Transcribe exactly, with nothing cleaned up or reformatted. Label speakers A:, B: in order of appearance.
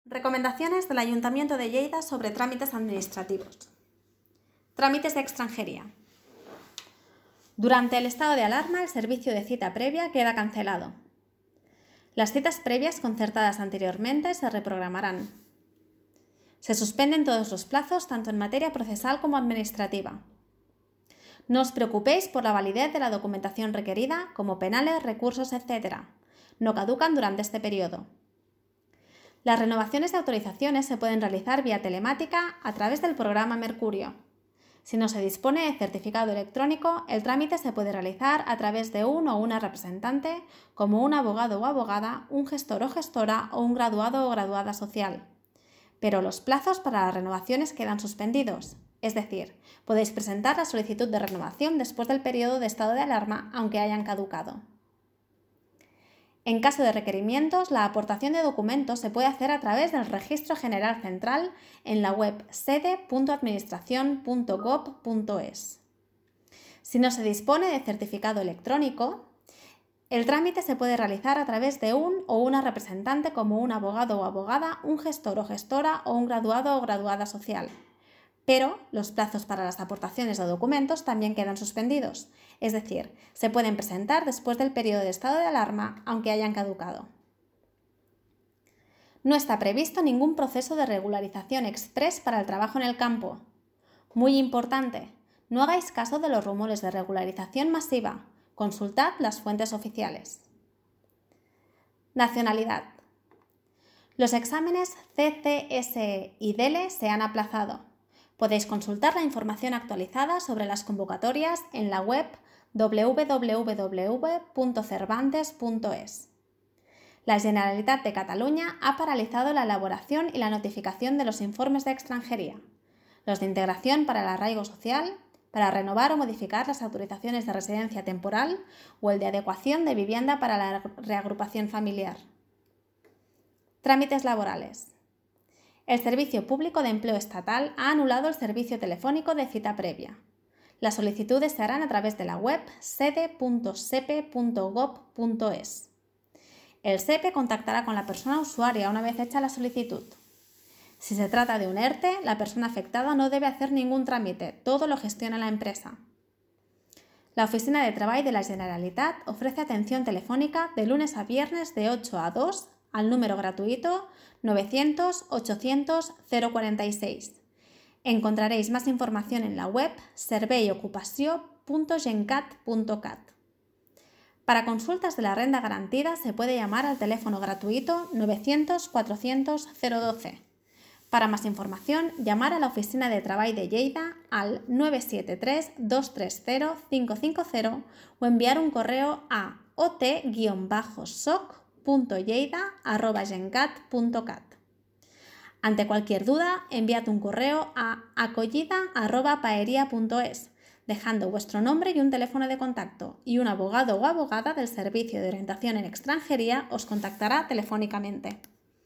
A: Recomendaciones del Ayuntamiento de Lleida sobre trámites administrativos. Trámites de extranjería. Durante el estado de alarma, el servicio de cita previa queda cancelado. Las citas previas concertadas anteriormente se reprogramarán. Se suspenden todos los plazos, tanto en materia procesal como administrativa. No os preocupéis por la validez de la documentación requerida, como penales, recursos, etcétera. No caducan durante este periodo. Las renovaciones de autorizaciones se pueden realizar vía telemática a través del programa Mercurio. Si no se dispone de certificado electrónico, el trámite se puede realizar a través de un o una representante, como un abogado o abogada, un gestor o gestora o un graduado o graduada social. Pero los plazos para las renovaciones quedan suspendidos, es decir, podéis presentar la solicitud de renovación después del periodo de estado de alarma, aunque hayan caducado. En caso de requerimientos, la aportación de documentos se puede hacer a través del Registro General Central en la web sede punto administración punto gob punto es. Si no se dispone de certificado electrónico, el trámite se puede realizar a través de un o una representante como un abogado o abogada, un gestor o gestora o un graduado o graduada social. Pero los plazos para las aportaciones de documentos también quedan suspendidos, es decir, se pueden presentar después del periodo de estado de alarma, aunque hayan caducado. No está previsto ningún proceso de regularización exprés para el trabajo en el campo. Muy importante, no hagáis caso de los rumores de regularización masiva, consultad las fuentes oficiales. Nacionalidad. Los exámenes C C S E y D E L E se han aplazado. Podéis consultar la información actualizada sobre las convocatorias en la web doble u doble u doble u punto cervantes punto es. La Generalitat de Cataluña ha paralizado la elaboración y la notificación de los informes de extranjería, los de integración para el arraigo social, para renovar o modificar las autorizaciones de residencia temporal o el de adecuación de vivienda para la reagrupación familiar. Trámites laborales. El Servicio Público de Empleo Estatal ha anulado el servicio telefónico de cita previa. Las solicitudes se harán a través de la web sede punto sepe punto gob punto es. El SEPE contactará con la persona usuaria una vez hecha la solicitud. Si se trata de un ERTE, la persona afectada no debe hacer ningún trámite, todo lo gestiona la empresa. La Oficina de Treball de la Generalitat ofrece atención telefónica de lunes a viernes de ocho a dos al número gratuito novecientos ochocientos cero cuarenta y seis. Encontraréis más información en la web servei ocupació punto gencat punto cat. Para consultas de la renta garantida se puede llamar al teléfono gratuito novecientos cuatrocientos cero doce. Para más información, llamar a la Oficina de Treball de Lleida al nueve siete tres dos tres cero cinco cinco cero o enviar un correo a ot guion bajo soc punto lleida arroba gencat punto cat. Ante cualquier duda, enviad un correo a acollida arroba paeria punto es, dejando vuestro nombre y un teléfono de contacto, y un abogado o abogada del Servicio de Orientación en Extranjería os contactará telefónicamente.